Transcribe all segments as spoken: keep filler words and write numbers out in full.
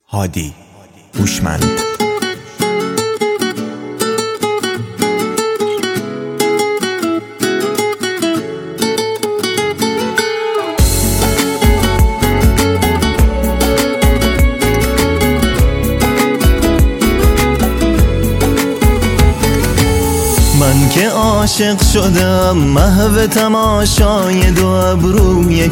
هادی هوشمند. من که عاشق شدم محو تماشای دو ابروی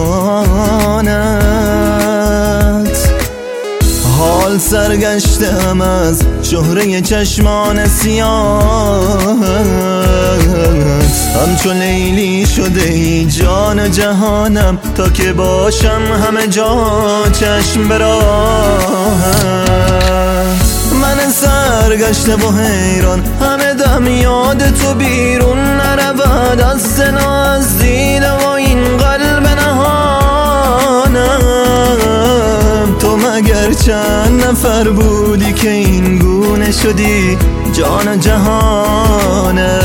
کمانت، حال سرگشتم از شهره چشمان سیاهت. همچون لیلی شده ای جان و جهانم، تا که باشم همه جا چشم براحت. من سرگشته و حیران همه دم یاد تو بیرون نرود از دل و از دیده و این قلب نهانم. تو مگر چند نفر بودی که این گونه شدی جان و جهانم؟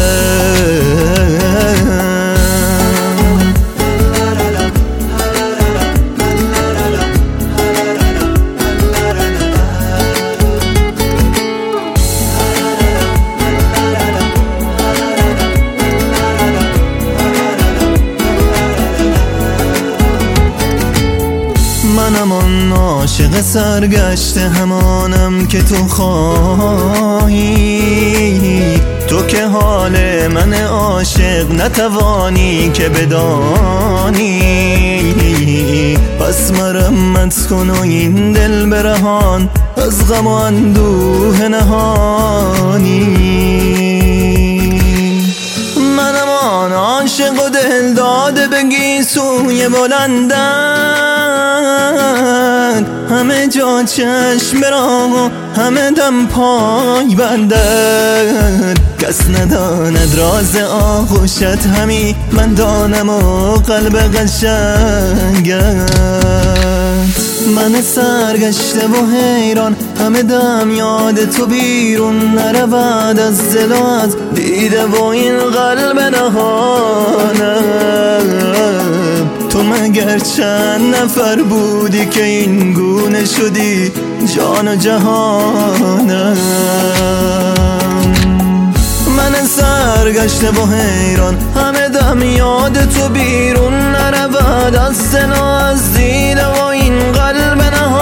منم آن عاشق سرگشته، همانم که تو خواهی. تو که حال من عاشق نتوانی که بدانی. پس مرمت کن و این دل برهان، از غم و اندوه نهانی. منم آن عاشق و دل داده به گیسوی بلندن، همه جا چشم برام و همه دم پای بندن. کس نداند راز آغوشت همی من دانم و قلب قشنگت. من سرگشته و حیران همه دم یاد تو بیرون نرود از دل و از دیده و این قلب نهانم. تو مگر چند نفر بودی که این گونه شدی جان و جهانم؟ من سرگشته و حیران همه دم یاد تو بیرون نرود از دل و از دیده و این قلب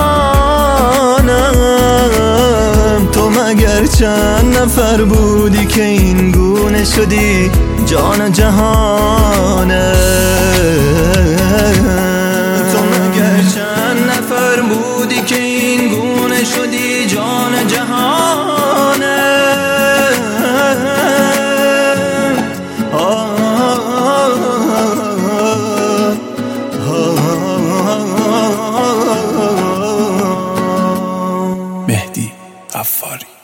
نهانم. تو مگر چند نفر بودی که این گونه شدی جان و جهانم؟ تو مگر چند نفر بودی که این گونه شدی جان و جهانم؟ مهدی غفاری.